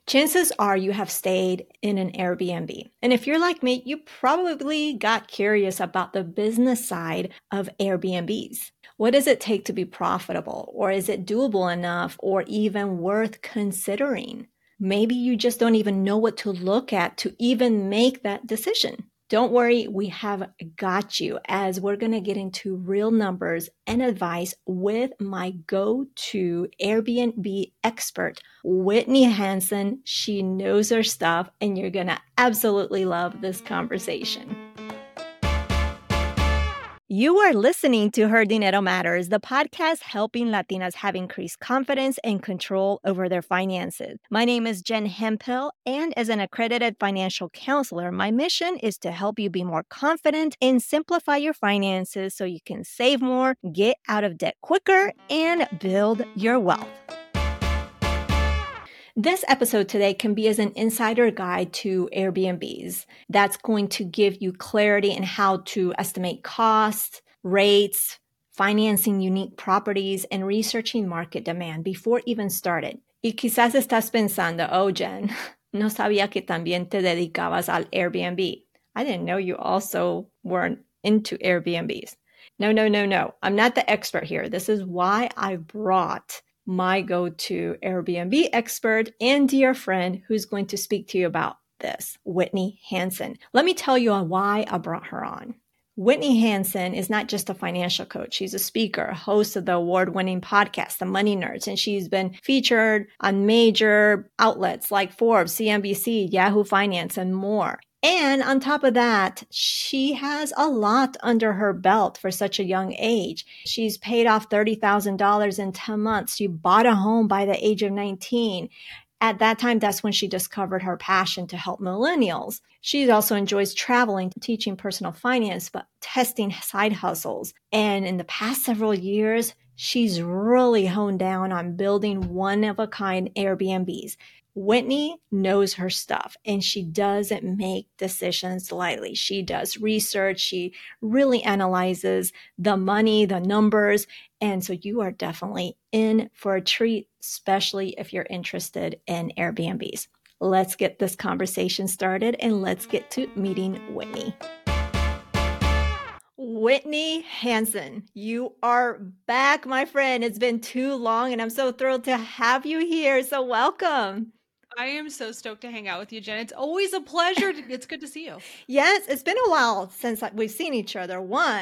chances are you have stayed in an Airbnb. And if you're like me, you probably got curious about the business side of Airbnbs. What does it take to be profitable? Or is it doable enough or even worth considering? Maybe you just don't even know what to look at to even make that decision. Don't worry, we have got you as we're going to get into real numbers and advice with my go-to Airbnb expert, Whitney Hansen. She knows her stuff, and you're going to absolutely love this conversation. You are listening to Her Dinero Matters, the podcast helping Latinas have increased confidence and control over their finances. My name is Jen Hemphill, and as an accredited financial counselor, my mission is to help you be more confident and simplify your finances so you can save more, get out of debt quicker, and build your wealth. This episode today can be as an insider guide to Airbnbs. That's going to give you clarity in how to estimate costs, rates, financing unique properties, and researching market demand before even started. Y quizás estás pensando, oh, Jen, no sabía que también te dedicabas al Airbnb. I didn't know you also weren't into Airbnbs. No. I'm not the expert here. This is why I brought my go-to Airbnb expert and dear friend who's going to speak to you about this, Whitney Hansen. Let me tell you why I brought her on. Whitney Hansen is not just a financial coach. She's a speaker, host of the award-winning podcast, The Money Nerds, and she's been featured on major outlets like Forbes, CNBC, Yahoo Finance, and more. And on top of that, she has a lot under her belt for such a young age. She's paid off $30,000 in 10 months. She bought a home by the age of 19. At that time, that's when she discovered her passion to help millennials. She also enjoys traveling, teaching personal finance, but testing side hustles. And in the past several years, she's really honed down on building one-of-a-kind Airbnbs. Whitney knows her stuff, and she doesn't make decisions lightly. She does research. She really analyzes the money, the numbers. And so you are definitely in for a treat, especially if you're interested in Airbnbs. Let's get this conversation started, and let's get to meeting Whitney. Whitney Hansen, you are back, my friend. It's been too long, and I'm so thrilled to have you here. So welcome. I am so stoked to hang out with you, Jen. It's always a pleasure. It's good to see you. Yes, it's been a while since we've seen each other,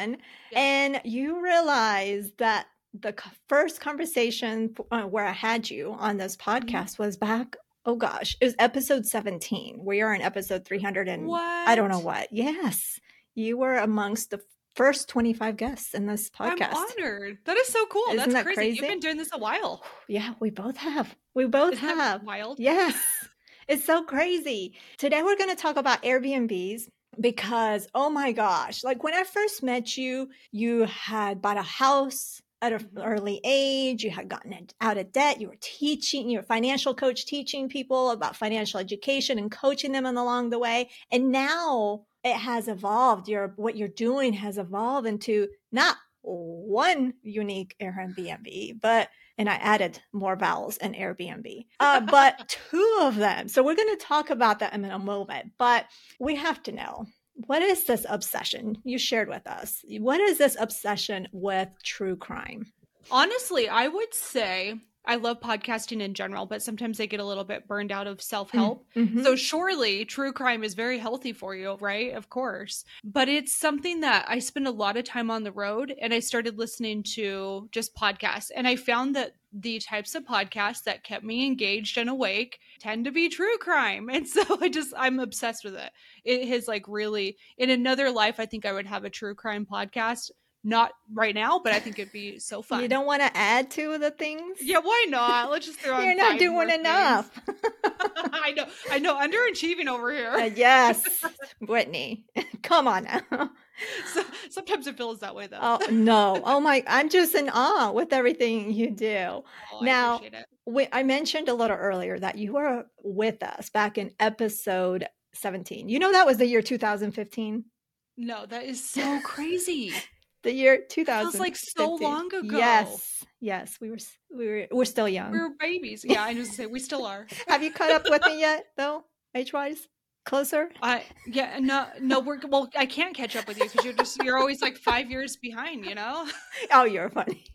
and you realize that the first conversation where I had you on this podcast was back, oh gosh, it was episode 17. We are in episode 300 and I don't know what. Yes, you were amongst the first 25 guests in this podcast. I'm honored. That is so cool. Isn't That's that crazy. You've been doing this a while. Yeah, we both have. We both Isn't have. That wild? Yes. It's so crazy. Today we're going to talk about Airbnbs because, oh my gosh, like when I first met you, you had bought a house at an early age. You had gotten out of debt. You were teaching, you're a financial coach, teaching people about financial education and coaching them along the way. And now it has evolved. What you're doing has evolved into not one unique Airbnb, and I added more vowels in Airbnb, but two of them. So we're going to talk about that in a moment, but we have to know, what is this obsession you shared with us? What is this obsession with true crime? Honestly, I would say I love podcasting in general, but sometimes I get a little bit burned out of self-help. Mm-hmm. So surely true crime is very healthy for you, right? Of course. But it's something that I spend a lot of time on the road, and I started listening to just podcasts. And I found that the types of podcasts that kept me engaged and awake tend to be true crime. And so I'm obsessed with it. It has like really, in another life, I think I would have a true crime podcast. Not right now, but I think it'd be so fun. You don't want to add to the things? Yeah, why not? Let's just throw on You're not doing enough. I know. Underachieving over here. Yes, Whitney. Come on now. Sometimes it feels that way, though. Oh, no. Oh, my. I'm just in awe with everything you do. Now, I appreciate it. I mentioned a little earlier that you were with us back in episode 17. You know that was the year 2015? No, that is so crazy. The year 2015. Feels like so long ago. Yes, we're still young. We're babies. Yeah, I just say we still are. Have you caught up with me yet, though? Age-wise? Closer? Yeah, no, well, I can't catch up with you because you're always like 5 years behind, you know? Oh, you're funny.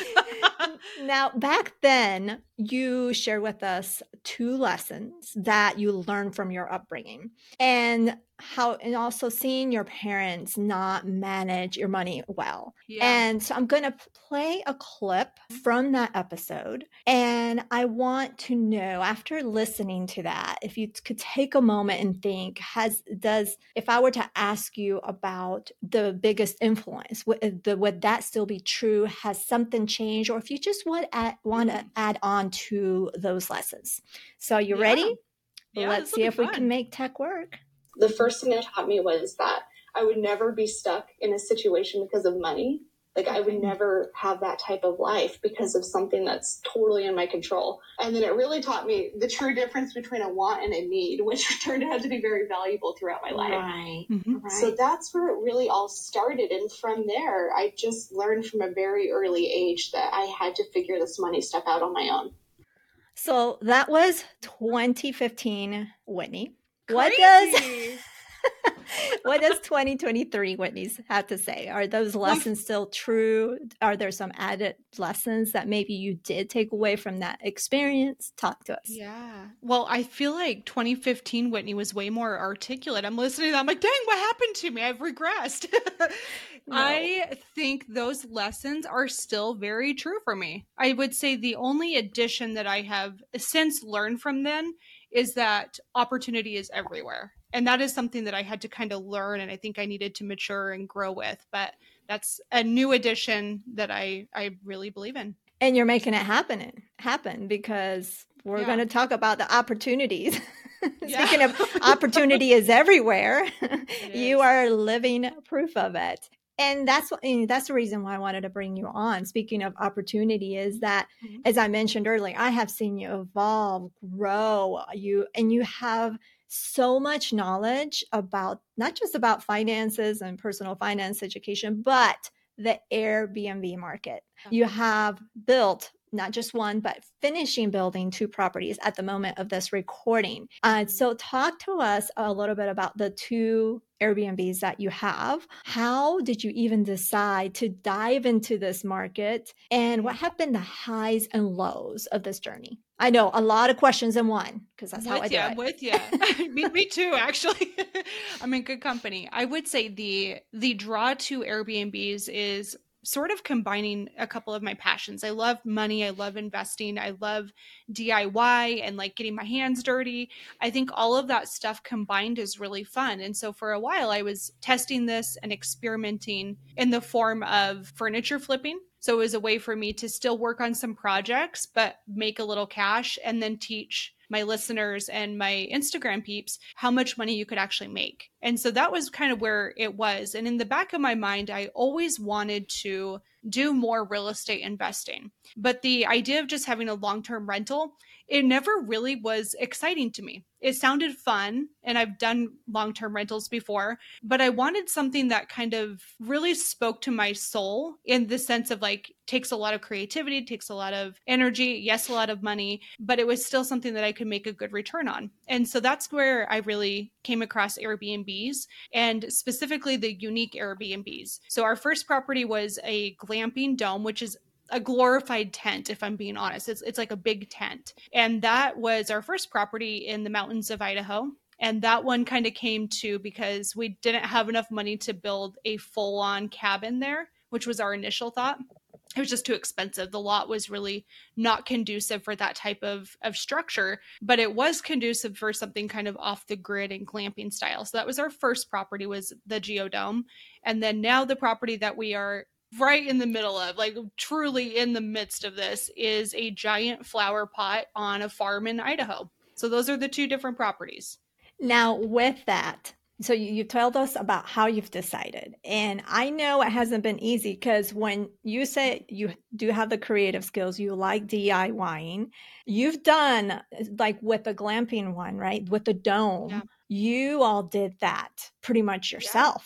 Now, back then, you shared with us 2 lessons that you learned from your upbringing and also seeing your parents not manage your money well. Yeah. And so I'm going to play a clip from that episode. And I want to know, after listening to that, if you could take a moment and think, if I were to ask you about the biggest influence, would that still be true? Has something changed? Or if you just want to add on to those lessons. So you ready? Yeah, let's see if we can make tech work. The first thing it taught me was that I would never be stuck in a situation because of money. Like I would never have that type of life because of something that's totally in my control. And then it really taught me the true difference between a want and a need, which turned out to be very valuable throughout my life. Right. Right. So that's where it really all started. And from there, I just learned from a very early age that I had to figure this money stuff out on my own. So that was 2015 Whitney. Crazy. What does 2023 Whitney's have to say? Are those lessons still true? Are there some added lessons that maybe you did take away from that experience? Talk to us. Yeah. Well, I feel like 2015 Whitney was way more articulate. I'm listening to that. I'm like, dang, what happened to me? I've regressed. No. I think those lessons are still very true for me. I would say the only addition that I have since learned from then is that opportunity is everywhere. And that is something that I had to kind of learn, and I think I needed to mature and grow with. But that's a new addition that I really believe in. And you're making it happen because we're going to talk about the opportunities. Speaking of opportunity is everywhere. You are living proof of it. And that's the reason why I wanted to bring you on. Speaking of opportunity is that, as I mentioned earlier, I have seen you evolve, grow, you have so much knowledge about not just about finances and personal finance education, but the Airbnb market. You have built not just one, but finishing building 2 properties at the moment of this recording. So talk to us a little bit about the 2 Airbnbs that you have. How did you even decide to dive into this market? And what have been the highs and lows of this journey? I know a lot of questions in one because that's how I do it. I'm with you. me too, actually. I'm in good company. I would say the draw to Airbnbs is sort of combining a couple of my passions. I love money. I love investing. I love DIY and like getting my hands dirty. I think all of that stuff combined is really fun. And so for a while I was testing this and experimenting in the form of furniture flipping. So it was a way for me to still work on some projects, but make a little cash and then teach my listeners and my Instagram peeps how much money you could actually make. And so that was kind of where it was. And in the back of my mind, I always wanted to do more real estate investing. But the idea of just having a long-term rental, it never really was exciting to me. It sounded fun, and I've done long-term rentals before, but I wanted something that kind of really spoke to my soul in the sense of like, takes a lot of creativity, takes a lot of energy, yes, a lot of money, but it was still something that I could make a good return on. And so that's where I really came across Airbnbs, and specifically the unique Airbnbs. So our first property was a glamping dome, which is a glorified tent, if I'm being honest. It's like a big tent. And that was our first property in the mountains of Idaho. And that one kind of came to because we didn't have enough money to build a full-on cabin there, which was our initial thought. It was just too expensive. The lot was really not conducive for that type of structure, but it was conducive for something kind of off the grid and glamping style. So that was our first property, was the Geodome. And then now the property that we are right in the middle of, like truly in the midst of this, is a giant flower pot on a farm in Idaho. So those are the 2 different properties. Now with that, so you told us about how you've decided. And I know it hasn't been easy because when you say you do have the creative skills, you like DIYing, you've done like with the glamping one, right? With the dome, you all did that pretty much yourself.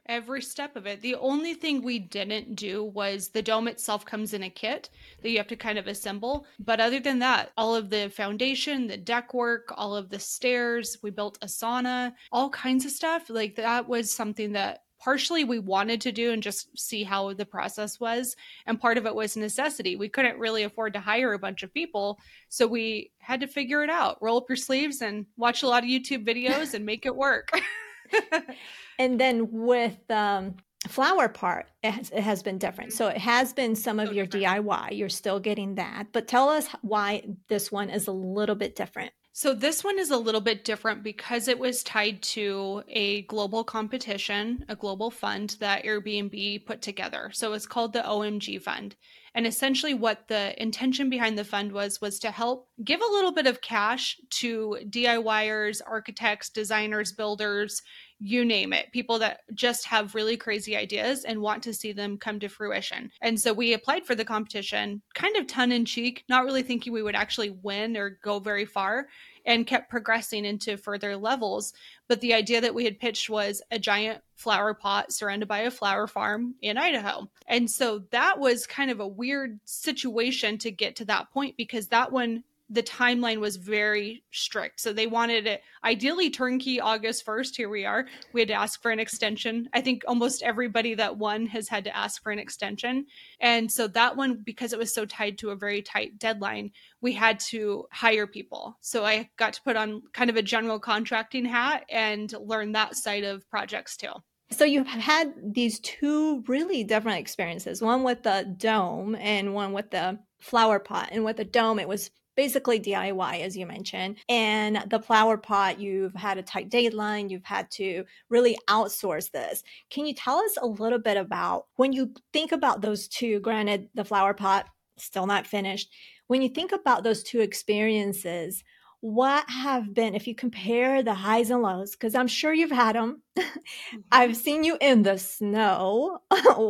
Every step of it. The only thing we didn't do was the dome itself comes in a kit that you have to kind of assemble. But other than that, all of the foundation, the deck work, all of the stairs, we built a sauna, all kinds of stuff. Like that was something that partially we wanted to do and just see how the process was. And part of it was necessity. We couldn't really afford to hire a bunch of people. So we had to figure it out, roll up your sleeves and watch a lot of YouTube videos and make it work. And then with flower part, it has been different. So it has been some of your DIY. You're still getting that. But tell us why this one is a little bit different. So this one is a little bit different because it was tied to a global competition, a global fund that Airbnb put together. So it's called the OMG Fund. And essentially what the intention behind the fund was to help give a little bit of cash to DIYers, architects, designers, builders, you name it, people that just have really crazy ideas and want to see them come to fruition. And so we applied for the competition kind of tongue in cheek, not really thinking we would actually win or go very far, and kept progressing into further levels. But the idea that we had pitched was a giant flower pot surrounded by a flower farm in Idaho. And so that was kind of a weird situation to get to that point, because that one, the timeline was very strict. So they wanted it ideally turnkey August 1st. Here we are. We had to ask for an extension. I think almost everybody that won has had to ask for an extension. And so that one, because it was so tied to a very tight deadline, we had to hire people. So I got to put on kind of a general contracting hat and learn that side of projects too. So you've had these two really different experiences, one with the dome and one with the flower pot. And with the dome, it was basically DIY, as you mentioned. And the flower pot, you've had a tight deadline. You've had to really outsource this. Can you tell us a little bit about when you think about those two, granted, the flower pot, still not finished. When you think about those two experiences, what have been, if you compare the highs and lows, because I'm sure you've had them. I've seen you in the snow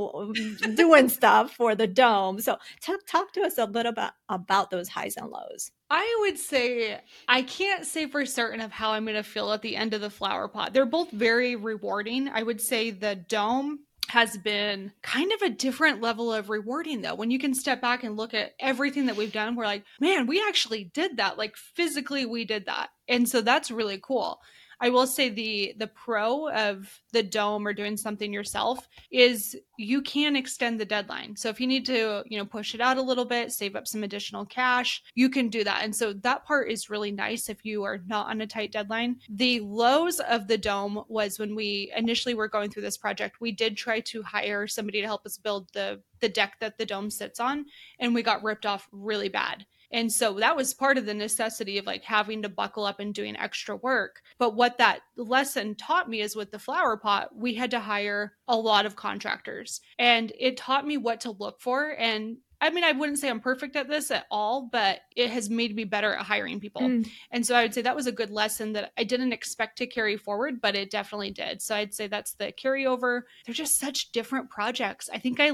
doing stuff for the dome. So talk to us a little bit about those highs and lows. I would say, I can't say for certain of how I'm going to feel at the end of the flower pot. They're both very rewarding. I would say the dome has been kind of a different level of rewarding though. When you can step back and look at everything that we've done, we're like, man, we actually did that. Like physically we did that. And so that's really cool. I will say the pro of the dome or doing something yourself is you can extend the deadline. So if you need to, push it out a little bit, save up some additional cash, you can do that. And so that part is really nice if you are not on a tight deadline. The lows of the dome was when we initially were going through this project, we did try to hire somebody to help us build the deck that the dome sits on, and we got ripped off really bad. And so that was part of the necessity of like having to buckle up and doing extra work. But what that lesson taught me is with the flower pot, we had to hire a lot of contractors, and it taught me what to look for. And I mean, I wouldn't say I'm perfect at this at all, but it has made me better at hiring people. And so I would say that was a good lesson that I didn't expect to carry forward, but it definitely did. So I'd say that's the carryover. They're just such different projects. I think I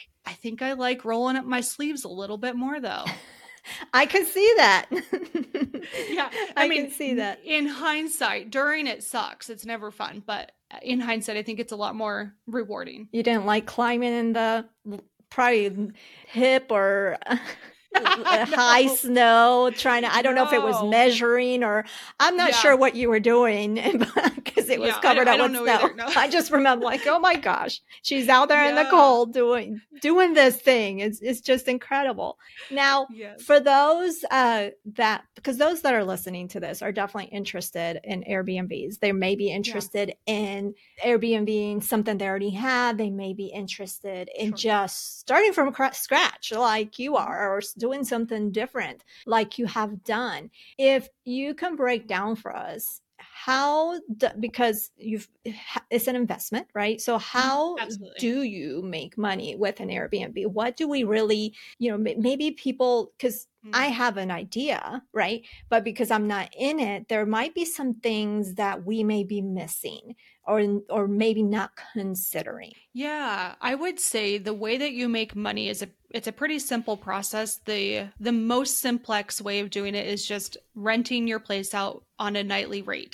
like rolling up my sleeves a little bit more though. I can see that. Yeah. I can see that. In hindsight, during it sucks. It's never fun. But in hindsight, I think it's a lot more rewarding. You didn't like climbing in the probably hip or high snow, I don't know if it was measuring or I'm not sure what you were doing because it was covered up with snow. No. I just remember like, oh my gosh, she's out there in the cold doing this thing. It's just incredible. Now, for those because those that are listening to this are definitely interested in Airbnbs. They may be interested in Airbnb, something they already have. They may be interested in just starting from scratch like you are, or doing something different like you have done. If you can break down for us because it's an investment, right? So how do you make money with an Airbnb? What do we really, maybe people, because I have an idea, right? But because I'm not in it, there might be some things that we may be missing or maybe not considering. Yeah, I would say the way that you make money it's a pretty simple process. The most simplex way of doing it is just renting your place out on a nightly rate.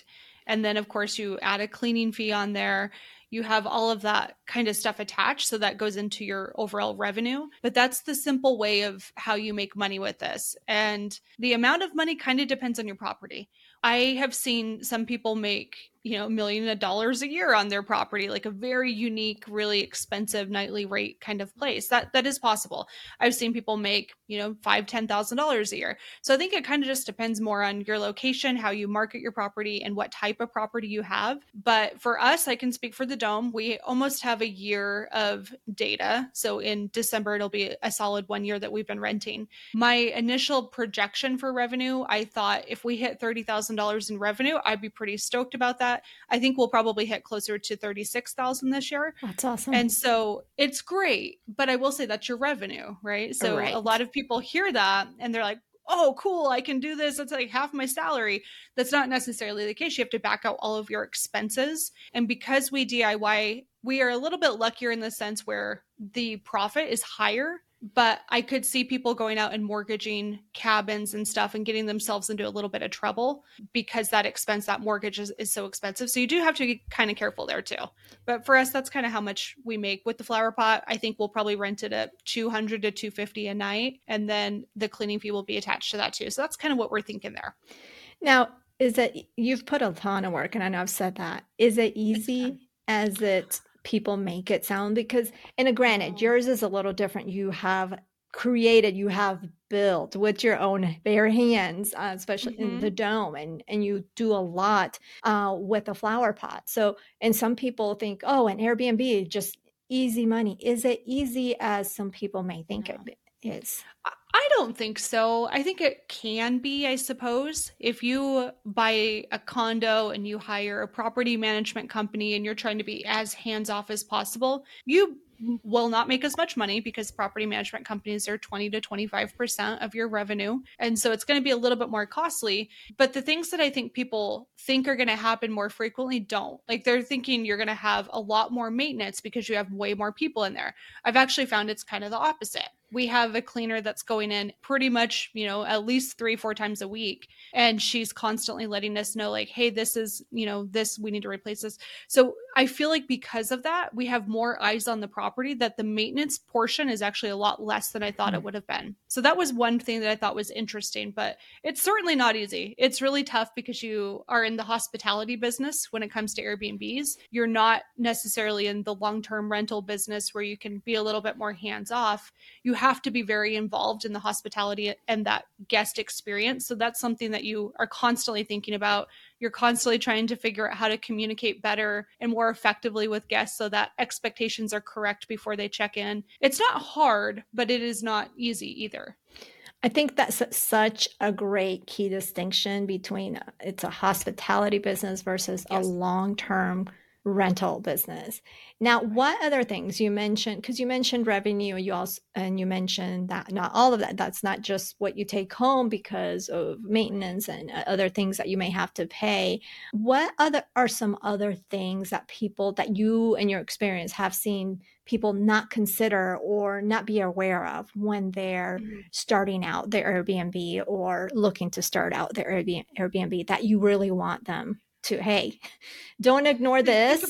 And then of course you add a cleaning fee on there. You have all of that kind of stuff attached. So that goes into your overall revenue. But that's the simple way of how you make money with this. And the amount of money kind of depends on your property. I have seen some people make, $1 million a year on their property, like a very unique, really expensive nightly rate kind of place. That is possible. I've seen people make, $5,000-$10,000 a year. So I think it kind of just depends more on your location, how you market your property, and what type of property you have. But for us, I can speak for the Dome. We almost have a year of data. So in December, it'll be a solid 1 year that we've been renting. My initial projection for revenue, I thought if we hit $30,000 in revenue, I'd be pretty stoked about that. I think we'll probably hit closer to 36,000 this year. That's awesome. And so it's great, but I will say that's your revenue, right? So Right. A lot of people hear that and they're like, oh, cool, I can do this. That's like half my salary. That's not necessarily the case. You have to back out all of your expenses. And because we DIY, we are a little bit luckier in the sense where the profit is higher. But I could see people going out and mortgaging cabins and stuff and getting themselves into a little bit of trouble because that expense, that mortgage is so expensive. So you do have to be kind of careful there too. But for us, that's kind of how much we make with the flower pot. I think we'll probably rent it at $200 to $250 a night. And then the cleaning fee will be attached to that too. So that's kind of what we're thinking there. Now, is it, you've put a ton of work, and I know I've said that. Is it easy as it people make it sound? Because, and granted, yours is a little different. You have created, you have built with your own bare hands, especially in the Dome, and you do a lot with the flower pot. So, and some people think, oh, an Airbnb, just easy money. Is it easy as some people may think it is? I don't think so. I think it can be, I suppose. If you buy a condo and you hire a property management company and you're trying to be as hands-off as possible, you will not make as much money because property management companies are 20 to 25% of your revenue. And so it's going to be a little bit more costly. But the things that I think people think are going to happen more frequently don't. Like they're thinking you're going to have a lot more maintenance because you have way more people in there. I've actually found it's kind of the opposite. We have a cleaner that's going in pretty much, at least 3-4 times a week. And she's constantly letting us know like, hey, this is, this, we need to replace this. So I feel like because of that, we have more eyes on the property, that the maintenance portion is actually a lot less than I thought it would have been. So that was one thing that I thought was interesting, but it's certainly not easy. It's really tough because you are in the hospitality business when it comes to Airbnbs. You're not necessarily in the long-term rental business where you can be a little bit more hands-off. You have to be very involved in the hospitality and that guest experience. So that's something that you are constantly thinking about. You're constantly trying to figure out how to communicate better and more effectively with guests so that expectations are correct before they check in. It's not hard, but it is not easy either. I think that's such a great key distinction between it's a hospitality business versus a long-term rental business. Now, what other things you mentioned, because you mentioned revenue, you mentioned that not all of that's not just what you take home because of maintenance and other things that you may have to pay. What are some other things that people that you in your experience have seen people not consider or not be aware of when they're starting out their Airbnb or looking to start out their Airbnb that you really want them to, hey, don't ignore this.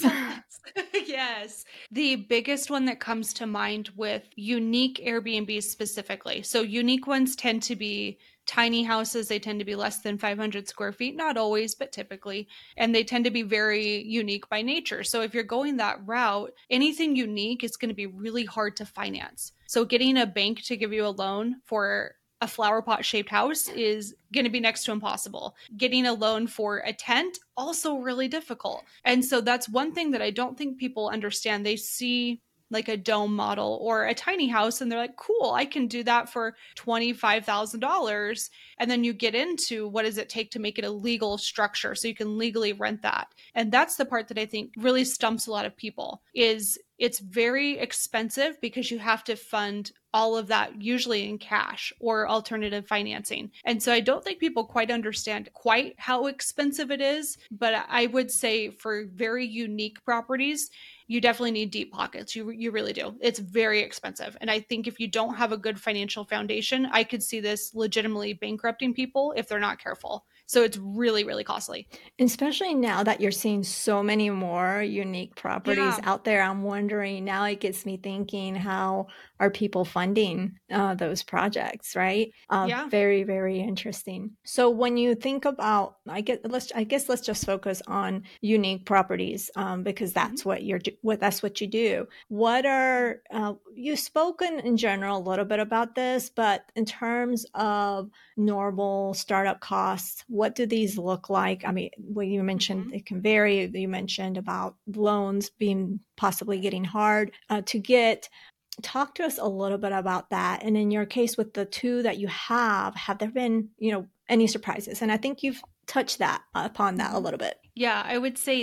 Yes. The biggest one that comes to mind with unique Airbnbs specifically. So unique ones tend to be tiny houses. They tend to be less than 500 square feet, not always, but typically. And they tend to be very unique by nature. So if you're going that route, anything unique is going to be really hard to finance. So getting a bank to give you a loan for a flower pot shaped house is going to be next to impossible. Getting a loan for a tent, also really difficult. And so that's one thing that I don't think people understand. They see like a dome model or a tiny house and they're like, cool, I can do that for $25,000. And then you get into what does it take to make it a legal structure so you can legally rent that. And that's the part that I think really stumps a lot of people is it's very expensive because you have to fund all of that usually in cash or alternative financing. And so I don't think people quite understand quite how expensive it is, but I would say for very unique properties, you definitely need deep pockets. You really do. It's very expensive. And I think if you don't have a good financial foundation, I could see this legitimately bankrupting people if they're not careful. So it's really, really costly. Especially now that you're seeing so many more unique properties out there, I'm wondering, now it gets me thinking, how are people funding those projects, right? Very, very interesting. So when you think about, I guess let's just focus on unique properties, because that's what that's what you do. What are, you've spoken in general a little bit about this, but in terms of normal startup costs, what do these look like? I mean, well, you mentioned it can vary. You mentioned about loans being possibly getting hard to get. Talk to us a little bit about that. And in your case, with the two that you have there been, any surprises? And I think you've touched upon that a little bit. Yeah, I would say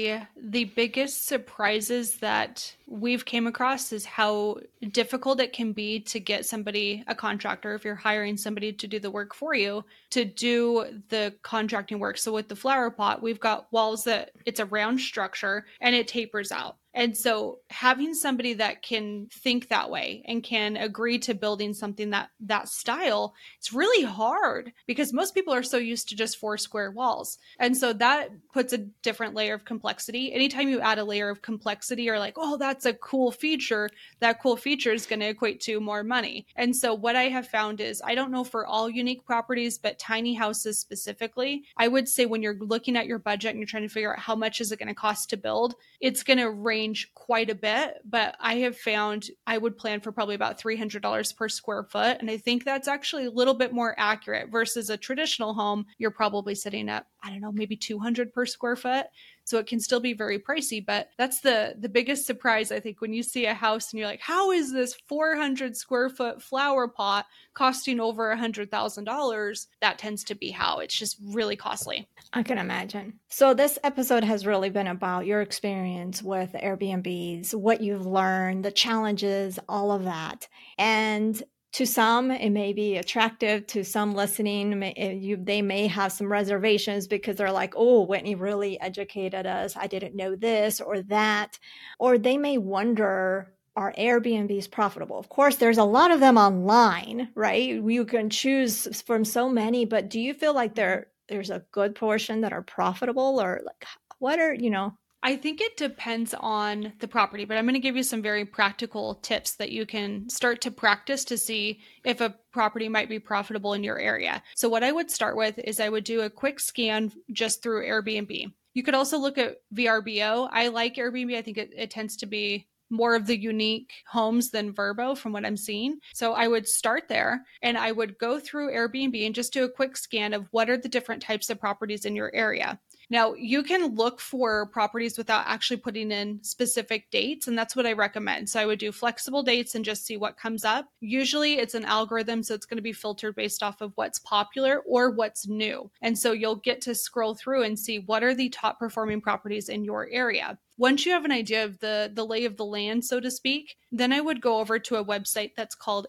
the biggest surprises that we've came across is how difficult it can be to get somebody, a contractor, if you're hiring somebody to do the work for you, to do the contracting work. So with the flower pot, we've got walls that it's a round structure and it tapers out. And so having somebody that can think that way and can agree to building something that style, it's really hard because most people are so used to just 4 square walls. And so that puts a different layer of complexity. Anytime you add a layer of complexity, you're like, oh, that's a cool feature. That cool feature is going to equate to more money. And so what I have found is, I don't know for all unique properties, but tiny houses specifically, I would say when you're looking at your budget and you're trying to figure out how much is it going to cost to build, it's going to range quite a bit, but I have found I would plan for probably about $300 per square foot. And I think that's actually a little bit more accurate versus a traditional home. You're probably sitting at, I don't know, maybe 200 per square foot. So it can still be very pricey, but that's the biggest surprise, I think, when you see a house and you're like, how is this 400 square foot flower pot costing over $100,000? That tends to be how it's just really costly. I can imagine. So this episode has really been about your experience with Airbnbs, what you've learned, the challenges, all of that. And to some, it may be attractive. To some listening, they may have some reservations because they're like, oh, Whitney really educated us. I didn't know this or that. Or they may wonder, are Airbnbs profitable? Of course, there's a lot of them online, right? You can choose from so many, but do you feel like there's a good portion that are profitable, or like, what are, I think it depends on the property, but I'm going to give you some very practical tips that you can start to practice to see if a property might be profitable in your area. So what I would start with is I would do a quick scan just through Airbnb. You could also look at VRBO. I like Airbnb. I think it tends to be more of the unique homes than Vrbo from what I'm seeing. So I would start there and I would go through Airbnb and just do a quick scan of what are the different types of properties in your area. Now, you can look for properties without actually putting in specific dates, and that's what I recommend. So I would do flexible dates and just see what comes up. Usually it's an algorithm, so it's going to be filtered based off of what's popular or what's new. And so you'll get to scroll through and see what are the top performing properties in your area. Once you have an idea of the lay of the land, so to speak, then I would go over to a website that's called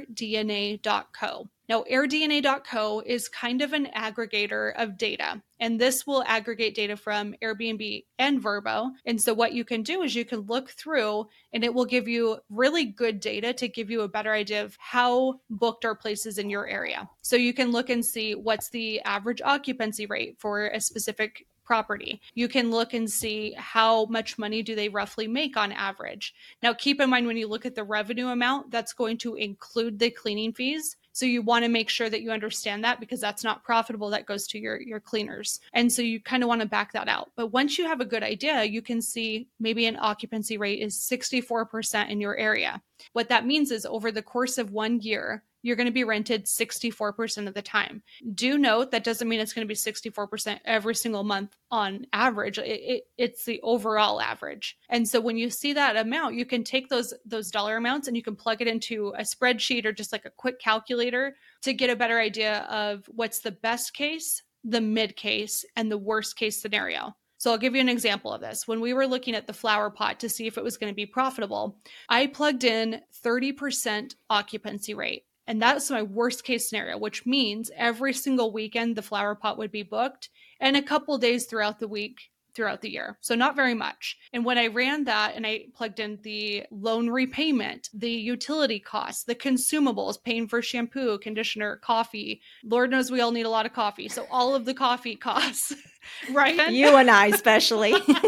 airdna.co. Now, airdna.co is kind of an aggregator of data, and this will aggregate data from Airbnb and Vrbo. And so what you can do is you can look through and it will give you really good data to give you a better idea of how booked are places in your area. So you can look and see what's the average occupancy rate for a specific property. You can look and see how much money do they roughly make on average. Now, keep in mind when you look at the revenue amount, that's going to include the cleaning fees. So you want to make sure that you understand that because that's not profitable. That goes to your cleaners. And so you kind of want to back that out. But once you have a good idea, you can see maybe an occupancy rate is 64% in your area. What that means is over the course of 1 year, you're going to be rented 64% of the time. Do note that doesn't mean it's going to be 64% every single month on average. It's the overall average. And so when you see that amount, you can take those dollar amounts and you can plug it into a spreadsheet or just like a quick calculator to get a better idea of what's the best case, the mid case, and the worst case scenario. So I'll give you an example of this. When we were looking at the flower pot to see if it was going to be profitable, I plugged in 30% occupancy rate. And that's my worst case scenario, which means every single weekend the flower pot would be booked. And a couple days throughout the week, throughout the year. So not very much. And when I ran that and I plugged in the loan repayment, the utility costs, the consumables, paying for shampoo, conditioner, coffee, Lord knows we all need a lot of coffee. So all of the coffee costs, right? You and I especially.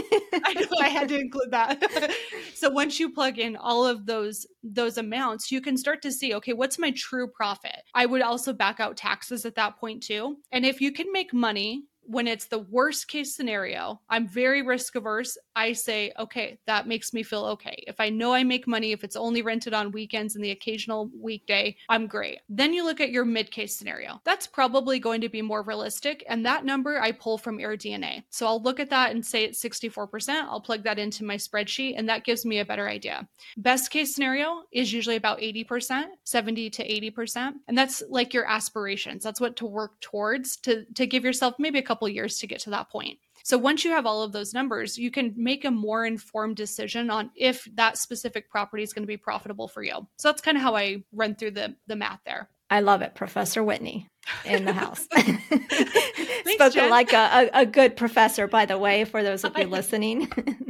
I know, I had to include that. So once you plug in all of those amounts, you can start to see, okay, what's my true profit? I would also back out taxes at that point too. And if you can make money when it's the worst case scenario, I'm very risk averse. I say, okay, that makes me feel okay. If I know I make money, if it's only rented on weekends and the occasional weekday, I'm great. Then you look at your mid case scenario. That's probably going to be more realistic. And that number I pull from AirDNA. So I'll look at that and say it's 64%. I'll plug that into my spreadsheet and that gives me a better idea. Best case scenario is usually about 80%, 70 to 80%. And that's like your aspirations. That's what to work towards to give yourself maybe a couple years to get to that point. So once you have all of those numbers, you can make a more informed decision on if that specific property is going to be profitable for you. So that's kind of how I run through the math there. I love it. Professor Whitney in the house. Thanks, Spoken Jen. like a good professor, by the way, for those of you listening.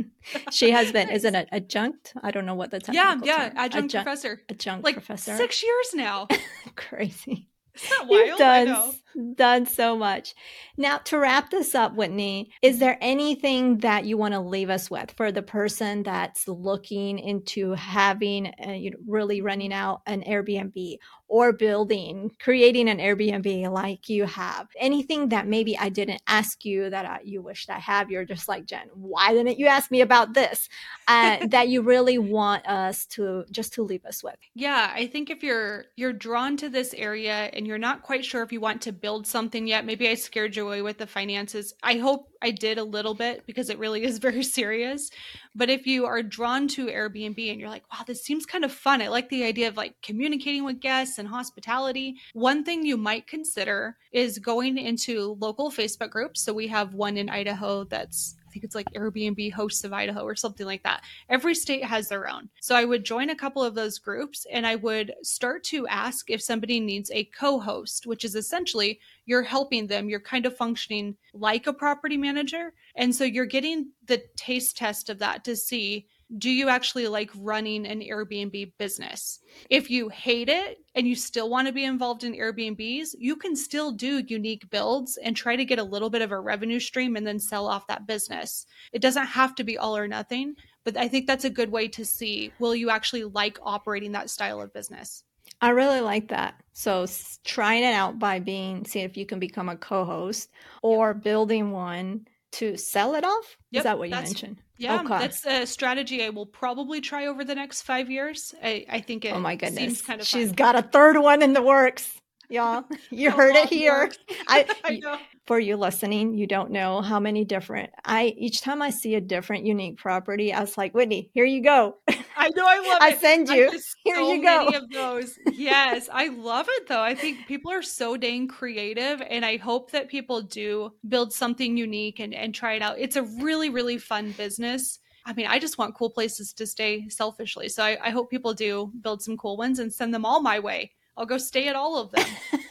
She has been, is it an adjunct? I don't know what the technical term. Adjunct professor. Adjunct like professor. 6 years now. Crazy. Isn't that wild? You've done so much. Now, to wrap this up, Whitney, is there anything that you want to leave us with for the person that's looking into having, really running out an Airbnb or creating an Airbnb like you have? Anything that maybe I didn't ask you that you wished I have? You're just like, Jen, why didn't you ask me about this? That you really want us to leave us with? Yeah, I think if you're drawn to this area and you're not quite sure if you want to build something yet, maybe I scared you away with the finances. I hope I did a little bit because it really is very serious. But if you are drawn to Airbnb and you're like, wow, this seems kind of fun. I like the idea of like communicating with guests and hospitality. One thing you might consider is going into local Facebook groups. So we have one in Idaho that's, I think it's like Airbnb Hosts of Idaho or something like that. Every state has their own. So I would join a couple of those groups and I would start to ask if somebody needs a co-host, which is essentially you're helping them. You're kind of functioning like a property manager. And so you're getting the taste test of that to see, do you actually like running an Airbnb business? If you hate it and you still want to be involved in Airbnbs, you can still do unique builds and try to get a little bit of a revenue stream and then sell off that business. It doesn't have to be all or nothing, but I think that's a good way to see, will you actually like operating that style of business? I really like that. So trying it out by seeing if you can become a co-host or building one to sell it off. Yep, is that what you mentioned? Yeah, okay. That's a strategy I will probably try over the next 5 years. I think it oh my goodness. seems kind of She's fun. got a third one in the works. Y'all, you heard it here. I know. For you listening, you don't know how many different, each time I see a different unique property, I was like, Whitney, here you go. I know, I love it. I send you. Here so you go. many of those. Yes, I love it though. I think people are so dang creative and I hope that people do build something unique and try it out. It's a really, really fun business. I mean, I just want cool places to stay selfishly. So I hope people do build some cool ones and send them all my way. I'll go stay at all of them.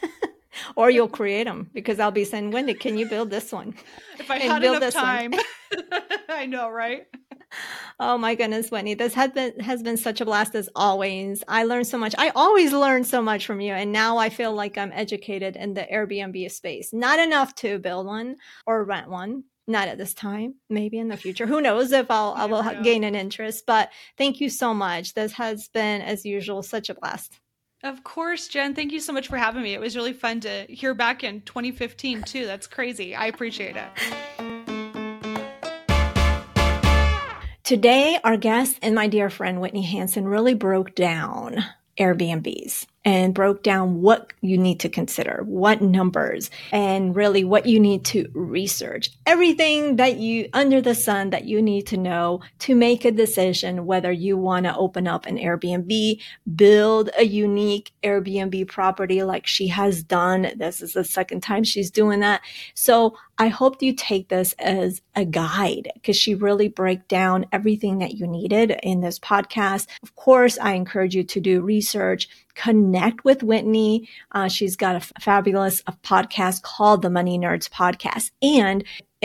Or you'll create them because I'll be saying, Wendy, can you build this one? If I had enough time. I know, right? Oh my goodness, Wendy, this has been such a blast as always. I learned so much. I always learn so much from you. And now I feel like I'm educated in the Airbnb space. Not enough to build one or rent one. Not at this time, maybe in the future. Who knows if I will gain an interest. But thank you so much. This has been, as usual, such a blast. Of course, Jen. Thank you so much for having me. It was really fun to hear back in 2015 too. That's crazy. I appreciate it. Today, our guest and my dear friend Whitney Hansen really broke down Airbnbs and broke down what you need to consider, what numbers, and really what you need to research. Everything that under the sun that you need to know to make a decision whether you want to open up an Airbnb, build a unique Airbnb property like she has done. This is the second time she's doing that. So I hope you take this as a guide because she really break down everything that you needed in this podcast. Of course, I encourage you to do research, connect with Whitney. She's got a fabulous podcast called the Money Nerds Podcast. And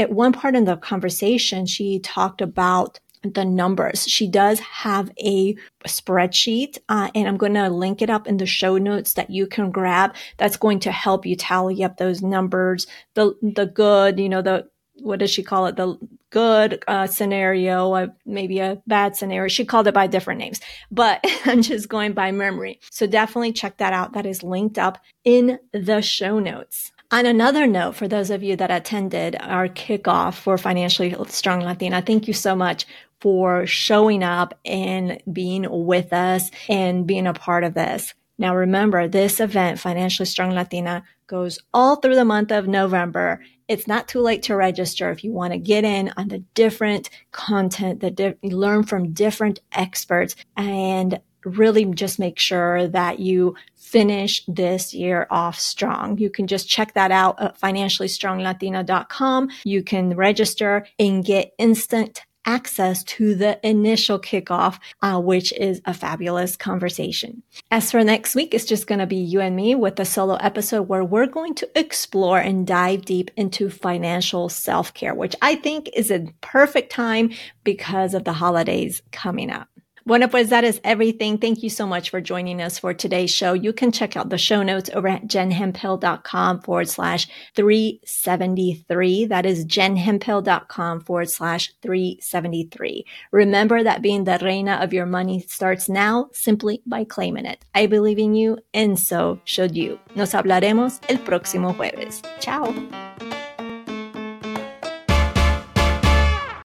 at one part in the conversation, she talked about the numbers. She does have a spreadsheet, and I'm going to link it up in the show notes that you can grab. That's going to help you tally up those numbers, the good, what does she call it? The good scenario, maybe a bad scenario. She called it by different names, but I'm just going by memory. So definitely check that out. That is linked up in the show notes. On another note, for those of you that attended our kickoff for Financially Strong Latina, thank you so much for showing up and being with us and being a part of this. Now, remember, this event, Financially Strong Latina, goes all through the month of November. It's not too late to register if you want to get in on the different content, learn from different experts, and really just make sure that you finish this year off strong. You can just check that out at financiallystronglatina.com. You can register and get instant access to the initial kickoff, which is a fabulous conversation. As for next week, it's just going to be you and me with a solo episode where we're going to explore and dive deep into financial self-care, which I think is a perfect time because of the holidays coming up. Bueno, pues that is everything. Thank you so much for joining us for today's show. You can check out the show notes over at jenhemphill.com/373. That is jenhemphill.com/373. Remember that being the reina of your money starts now simply by claiming it. I believe in you, and so should you. Nos hablaremos el próximo jueves. Ciao.